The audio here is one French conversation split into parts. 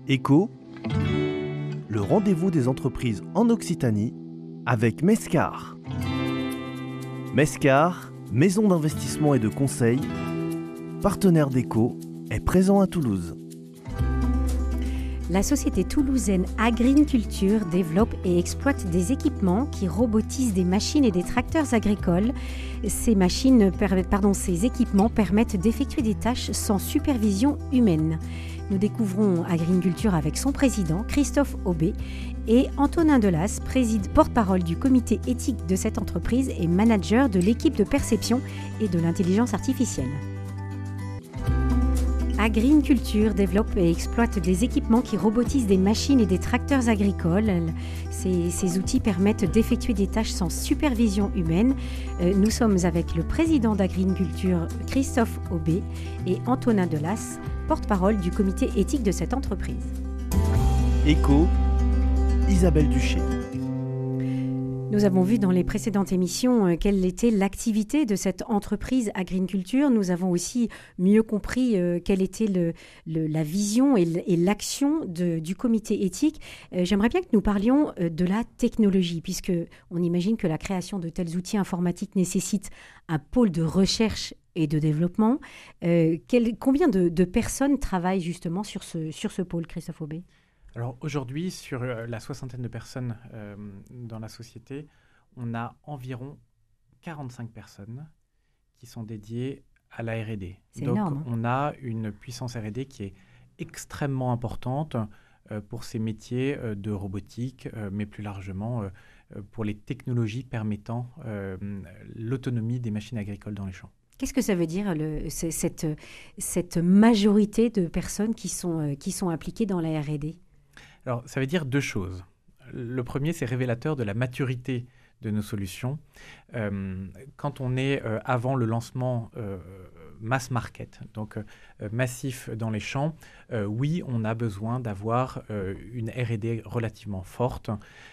Éco, le rendez-vous des entreprises en Occitanie avec Mescar. Mescar, maison d'investissement et de conseil, partenaire d'Éco, est présent à Toulouse. La société toulousaine Agriculture développe et exploite des équipements qui robotisent des machines et des tracteurs agricoles. Ces équipements permettent d'effectuer des tâches sans supervision humaine. Nous découvrons Agriculture avec son président, Christophe Aubé, et Antonin Delas, porte-parole du comité éthique de cette entreprise et manager de l'équipe de perception et de l'intelligence artificielle. Agriculture développe et exploite des équipements qui robotisent des machines et des tracteurs agricoles. Ces outils permettent d'effectuer des tâches sans supervision humaine. Nous sommes avec le président d'Agriculture, Christophe Aubé, et Antonin Delas, porte-parole du comité éthique de cette entreprise. Éco, Isabelle Duché. Nous avons vu dans les précédentes émissions quelle était l'activité de cette entreprise Agriculture. Nous avons aussi mieux compris quelle était la vision et l'action du comité éthique. J'aimerais bien que nous parlions de la technologie, puisque on imagine que la création de tels outils informatiques nécessite un pôle de recherche et de développement. Combien de personnes travaillent justement sur ce pôle, Christophe Aubé ? Alors aujourd'hui, sur la soixantaine de personnes dans la société, on a environ 45 personnes qui sont dédiées à la R&D. C'est Donc énorme. on a une puissance R&D qui est extrêmement importante pour ces métiers de robotique, mais plus largement pour les technologies permettant l'autonomie des machines agricoles dans les champs. Qu'est-ce que ça veut dire, cette majorité de personnes qui sont impliquées dans la R&D ? Alors, ça veut dire deux choses. Le premier, c'est révélateur de la maturité de nos solutions. Quand on est avant le lancement mass market, donc massif dans les champs, oui, on a besoin d'avoir une R&D relativement forte.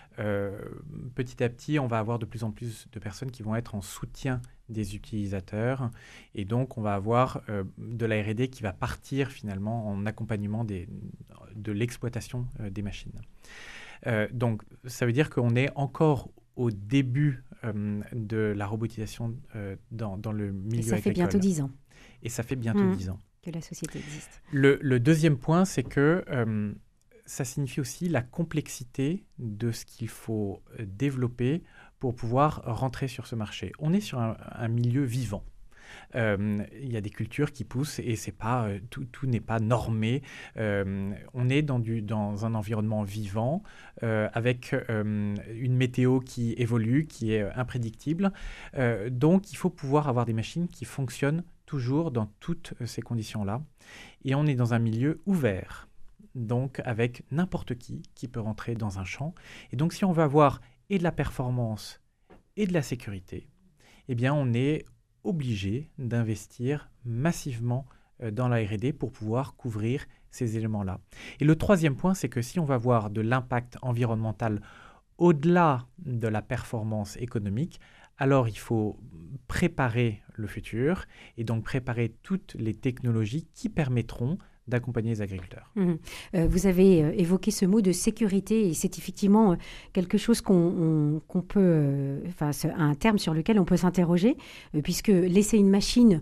Petit à petit, on va avoir de plus en plus de personnes qui vont être en soutien des utilisateurs et donc on va avoir de la R&D qui va partir finalement en accompagnement de l'exploitation des machines. Donc ça veut dire qu'on est encore au début de la robotisation dans le milieu agricole. Et ça fait bientôt 10 ans. Et ça fait bientôt 10 ans. Que la société existe. Le deuxième point, c'est que ça signifie aussi la complexité de ce qu'il faut développer pour pouvoir rentrer sur ce marché. On est sur un milieu vivant. Il y a des cultures qui poussent et c'est pas, tout n'est pas normé. On est dans un environnement vivant avec une météo qui évolue, qui est imprédictible. Donc, il faut pouvoir avoir des machines qui fonctionnent toujours dans toutes ces conditions-là. Et on est dans un milieu ouvert. Donc avec n'importe qui peut rentrer dans un champ. Et donc si on veut avoir et de la performance et de la sécurité, eh bien on est obligé d'investir massivement dans la R&D pour pouvoir couvrir ces éléments-là. Et le troisième point, c'est que si on va avoir de l'impact environnemental au-delà de la performance économique, alors il faut préparer le futur et donc préparer toutes les technologies qui permettront d'accompagner les agriculteurs. Vous avez évoqué ce mot de sécurité et c'est effectivement quelque chose qu'on peut, un terme sur lequel on peut s'interroger, puisque laisser une machine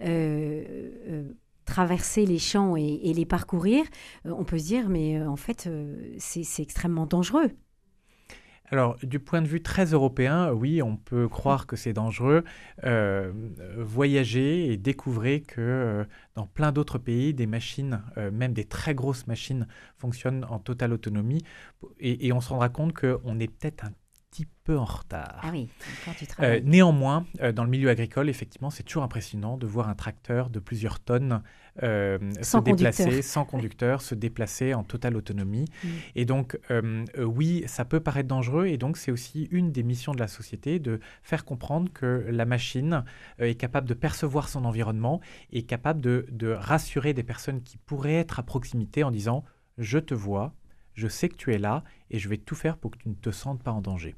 traverser les champs et les parcourir, on peut se dire, mais en fait, c'est extrêmement dangereux. Alors, du point de vue très européen, oui, on peut croire que c'est dangereux. Voyager et découvrir que dans plein d'autres pays, des machines, même des très grosses machines, fonctionnent en totale autonomie. Et on se rendra compte qu'on est peut-être un petit peu en retard. Ah oui, quand tu travailles. Néanmoins, dans le milieu agricole, effectivement, c'est toujours impressionnant de voir un tracteur de plusieurs tonnes sans conducteur, se déplacer en totale autonomie. Et donc, oui, ça peut paraître dangereux. Et donc, c'est aussi une des missions de la société de faire comprendre que la machine est capable de percevoir son environnement et capable de rassurer des personnes qui pourraient être à proximité en disant « je te vois ». je sais que tu es là et je vais tout faire pour que tu ne te sentes pas en danger.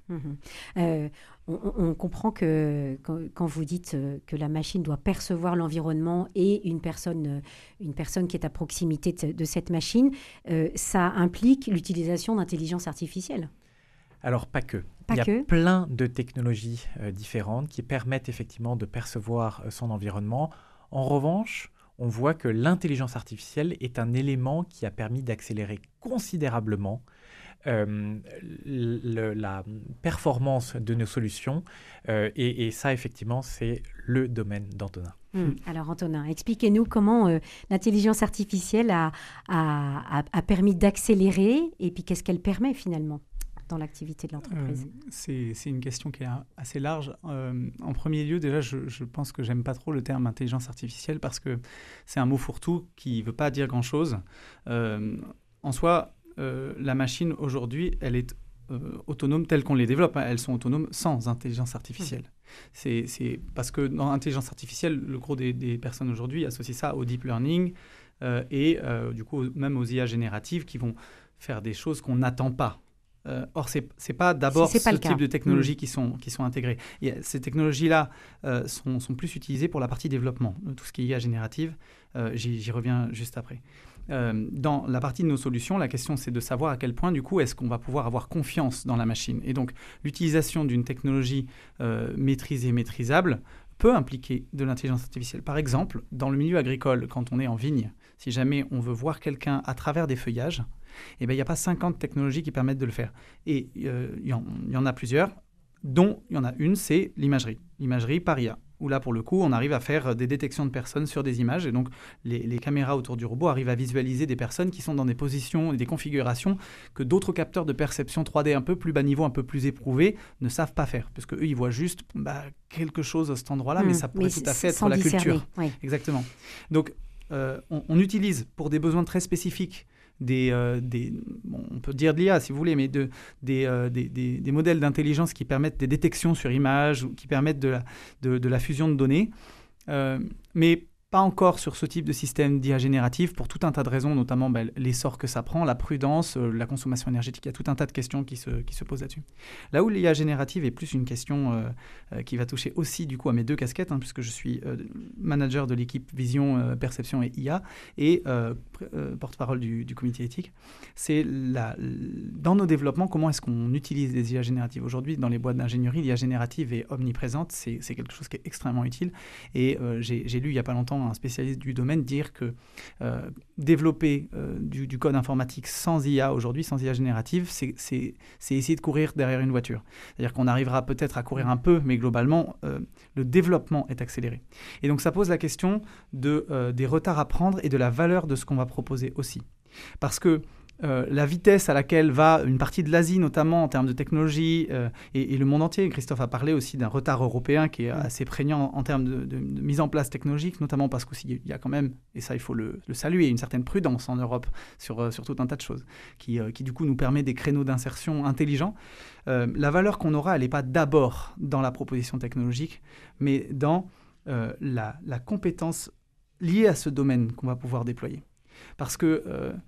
On comprend que quand vous dites que la machine doit percevoir l'environnement et une personne qui est à proximité de cette machine, ça implique l'utilisation d'intelligence artificielle. Alors, pas que. Il y a plein de technologies différentes qui permettent effectivement de percevoir son environnement. En revanche, on voit que l'intelligence artificielle est un élément qui a permis d'accélérer considérablement la performance de nos solutions. Et ça, effectivement, c'est le domaine d'Antonin. Alors, Antonin, expliquez-nous comment l'intelligence artificielle a permis d'accélérer et puis qu'est-ce qu'elle permet finalement dans l'activité de l'entreprise. C'est une question qui est assez large. En premier lieu, déjà, je pense que j'aime pas trop le terme intelligence artificielle parce que c'est un mot fourre-tout qui ne veut pas dire grand-chose. En soi, la machine, aujourd'hui, elle est autonome telle qu'on les développe. Elles sont autonomes sans intelligence artificielle. C'est parce que dans l'intelligence artificielle, le gros des personnes aujourd'hui associent ça au deep learning et du coup, même aux IA génératives qui vont faire des choses qu'on n'attend pas. Or, ce n'est pas d'abord ce type de technologies qui sont intégrées. Ces technologies-là sont plus utilisées pour la partie développement, tout ce qui est IA générative. J'y reviens juste après. Dans la partie de nos solutions, la question, c'est de savoir à quel point, du coup, est-ce qu'on va pouvoir avoir confiance dans la machine. Et donc, l'utilisation d'une technologie maîtrisée, maîtrisable, peut impliquer de l'intelligence artificielle. Par exemple, dans le milieu agricole, quand on est en vigne, si jamais on veut voir quelqu'un à travers des feuillages, eh bien, il n'y a pas 50 technologies qui permettent de le faire. Et il y en a plusieurs, dont il y en a une, c'est l'imagerie. L'imagerie par IA, où là, pour le coup, on arrive à faire des détections de personnes sur des images. Et donc, les caméras autour du robot arrivent à visualiser des personnes qui sont dans des positions et des configurations que d'autres capteurs de perception 3D un peu plus bas niveau, un peu plus éprouvés, ne savent pas faire. Parce qu'eux, ils voient juste quelque chose à cet endroit-là, mais ça pourrait tout à fait être la culture. Oui. Exactement. Donc, on utilise pour des besoins très spécifiques on peut dire de l'IA si vous voulez, mais des modèles d'intelligence qui permettent des détections sur image ou qui permettent de la fusion de données, mais pas encore sur ce type de système d'IA générative pour tout un tas de raisons, notamment l'essor que ça prend, la prudence, la consommation énergétique. Il y a tout un tas de questions qui se posent là-dessus. Là où l'IA générative est plus une question qui va toucher aussi du coup à mes deux casquettes, puisque je suis manager de l'équipe Vision, Perception et IA et porte-parole du comité éthique, c'est dans nos développements, comment est-ce qu'on utilise les IA génératives. Aujourd'hui, dans les boîtes d'ingénierie, l'IA générative est omniprésente, c'est quelque chose qui est extrêmement utile. Et j'ai lu il n'y a pas longtemps un spécialiste du domaine dire que développer du code informatique sans IA aujourd'hui, sans IA générative, c'est essayer de courir derrière une voiture. C'est-à-dire qu'on arrivera peut-être à courir un peu, mais globalement, le développement est accéléré. Et donc ça pose la question des retards à prendre et de la valeur de ce qu'on va proposer aussi. Parce que la vitesse à laquelle va une partie de l'Asie, notamment en termes de technologie, et le monde entier. Christophe a parlé aussi d'un retard européen qui est assez prégnant en termes de mise en place technologique, notamment parce qu'il y a quand même, et ça il faut le saluer, une certaine prudence en Europe sur tout un tas de choses qui du coup nous permet des créneaux d'insertion intelligents. La valeur qu'on aura, elle n'est pas d'abord dans la proposition technologique, mais dans la compétence liée à ce domaine qu'on va pouvoir déployer. Parce que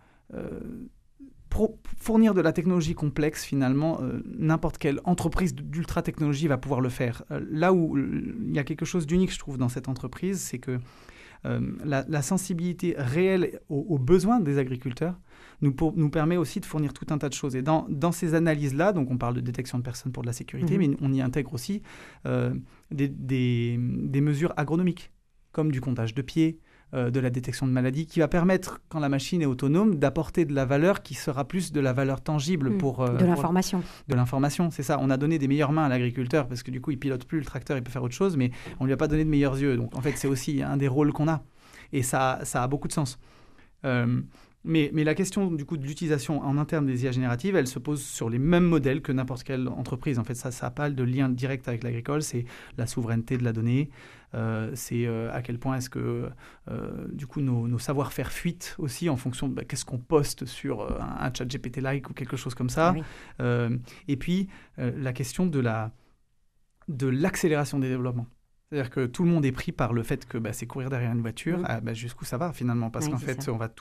fournir de la technologie complexe, finalement, n'importe quelle entreprise d'ultra-technologie va pouvoir le faire. Là où il y a quelque chose d'unique, je trouve, dans cette entreprise, c'est que la sensibilité réelle aux besoins des agriculteurs nous permet aussi de fournir tout un tas de choses. Et dans ces analyses-là, donc on parle de détection de personnes pour de la sécurité, mais on y intègre aussi des mesures agronomiques, comme du comptage de pieds, de la détection de maladies, qui va permettre, quand la machine est autonome, d'apporter de la valeur qui sera plus de la valeur tangible pour... de l'information. De l'information, c'est ça. On a donné des meilleures mains à l'agriculteur, parce que du coup, il ne pilote plus le tracteur, il peut faire autre chose, mais on ne lui a pas donné de meilleurs yeux. Donc, en fait, c'est aussi un des rôles qu'on a. Et ça a beaucoup de sens. Mais la question du coup de l'utilisation en interne des IA génératives, elle se pose sur les mêmes modèles que n'importe quelle entreprise. En fait, ça n'a pas de lien direct avec l'agricole. C'est la souveraineté de la donnée. C'est à quel point est-ce que du coup nos savoir-faire fuitent aussi en fonction de qu'est-ce qu'on poste sur un chat GPT-like ou quelque chose comme ça. Oui. Et puis la question de l'accélération des développements. C'est-à-dire que tout le monde est pris par le fait que c'est courir derrière une voiture, jusqu'où ça va finalement, parce qu'en fait, on va tout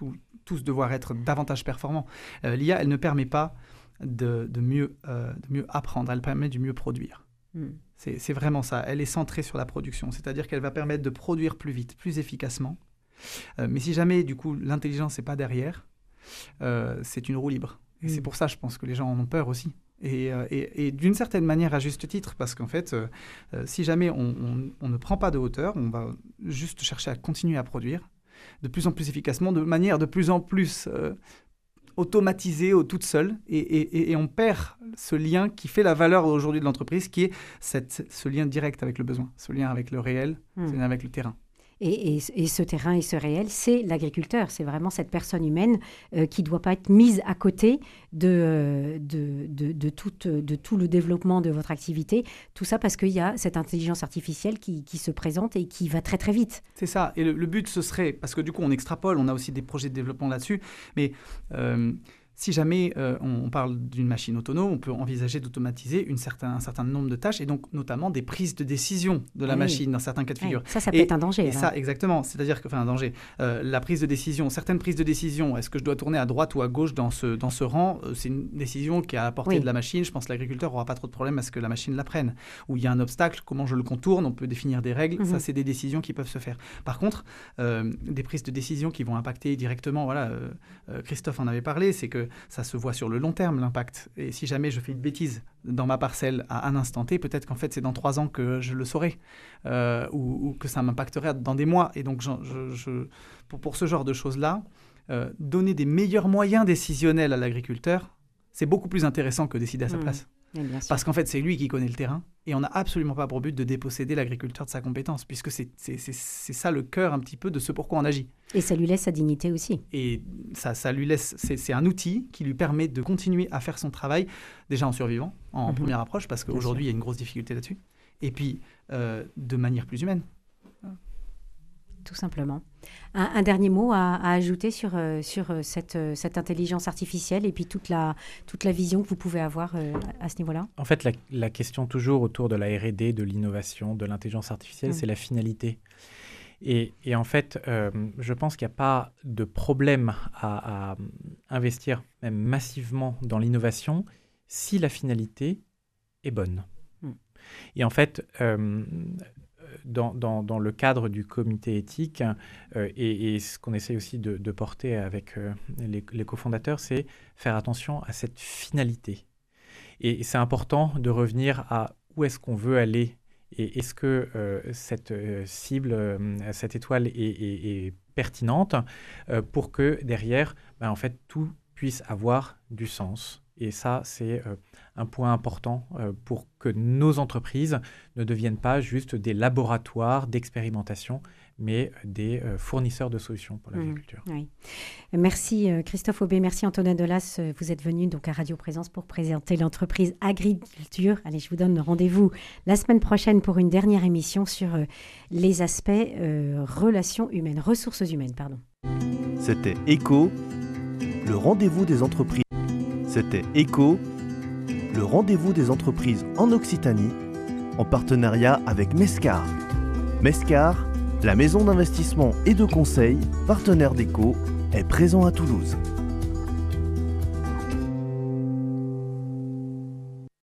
tous devoir être davantage performants. L'IA, elle ne permet pas de mieux apprendre, elle permet de mieux produire. C'est vraiment ça. Elle est centrée sur la production, c'est-à-dire qu'elle va permettre de produire plus vite, plus efficacement. Mais si jamais, du coup, l'intelligence n'est pas derrière, c'est une roue libre. Et c'est pour ça, je pense que les gens en ont peur aussi. Et d'une certaine manière, à juste titre, parce qu'en fait, si jamais on ne prend pas de hauteur, on va juste chercher à continuer à produire de plus en plus efficacement, de manière de plus en plus automatisée, toute seule, et on perd ce lien qui fait la valeur aujourd'hui de l'entreprise, qui est ce lien direct avec le besoin, ce lien avec le réel, ce lien avec le terrain. Et ce terrain et ce réel, c'est l'agriculteur. C'est vraiment cette personne humaine qui ne doit pas être mise à côté de tout le développement de votre activité. Tout ça parce qu'il y a cette intelligence artificielle qui se présente et qui va très très vite. C'est ça. Et le but, ce serait, parce que du coup on extrapole, on a aussi des projets de développement là-dessus, mais si jamais on parle d'une machine autonome, on peut envisager d'automatiser un certain nombre de tâches, et donc notamment des prises de décision de la machine dans certains cas de figure. Ça peut être un danger. Et ça, exactement. C'est-à-dire que, un danger. La prise de décision, certaines prises de décision, est-ce que je dois tourner à droite ou à gauche dans ce rang, c'est une décision qui est à la portée de la machine. Je pense que l'agriculteur n'aura pas trop de problème à ce que la machine la prenne. Ou il y a un obstacle, comment je le contourne, on peut définir des règles. Ça, c'est des décisions qui peuvent se faire. Par contre, des prises de décision qui vont impacter directement, Christophe en avait parlé, c'est que ça se voit sur le long terme, l'impact. Et si jamais je fais une bêtise dans ma parcelle à un instant T, peut-être qu'en fait, c'est dans 3 ans que je le saurai, ou que ça m'impacterait dans des mois. Et donc, pour ce genre de choses-là, donner des meilleurs moyens décisionnels à l'agriculteur, c'est beaucoup plus intéressant que décider à sa place. Parce qu'en fait, c'est lui qui connaît le terrain, et on n'a absolument pas pour but de déposséder l'agriculteur de sa compétence, puisque c'est ça le cœur un petit peu de ce pourquoi on agit. Et ça lui laisse sa dignité aussi. Et ça lui laisse, c'est un outil qui lui permet de continuer à faire son travail, déjà en survivant, en première approche, parce qu'aujourd'hui, il y a une grosse difficulté là-dessus, et puis de manière plus humaine. Tout simplement. Un dernier mot à ajouter sur cette intelligence artificielle et puis toute la vision que vous pouvez avoir à ce niveau-là? En fait, la question toujours autour de la R&D, de l'innovation, de l'intelligence artificielle, c'est la finalité. Et en fait, je pense qu'il n'y a pas de problème à investir même massivement dans l'innovation si la finalité est bonne. Et en fait, dans le cadre du comité éthique, et ce qu'on essaie aussi de porter avec les cofondateurs, c'est faire attention à cette finalité. Et c'est important de revenir à où est-ce qu'on veut aller, et est-ce que cette cible, cette étoile est pertinente pour que derrière, en fait, tout puisse avoir du sens. Et ça, c'est un point important pour que nos entreprises ne deviennent pas juste des laboratoires d'expérimentation, mais des fournisseurs de solutions pour l'agriculture. Oui. Merci Christophe Aubé, merci Antonin Delas. Vous êtes venu donc à Radio Présence pour présenter l'entreprise Agriculture. Allez, je vous donne rendez-vous la semaine prochaine pour une dernière émission sur les aspects ressources humaines. C'était ECHO, le rendez-vous des entreprises. C'était ECHO, le rendez-vous des entreprises en Occitanie, en partenariat avec Mescar. Mescar, la maison d'investissement et de conseil, partenaire d'ECHO, est présent à Toulouse.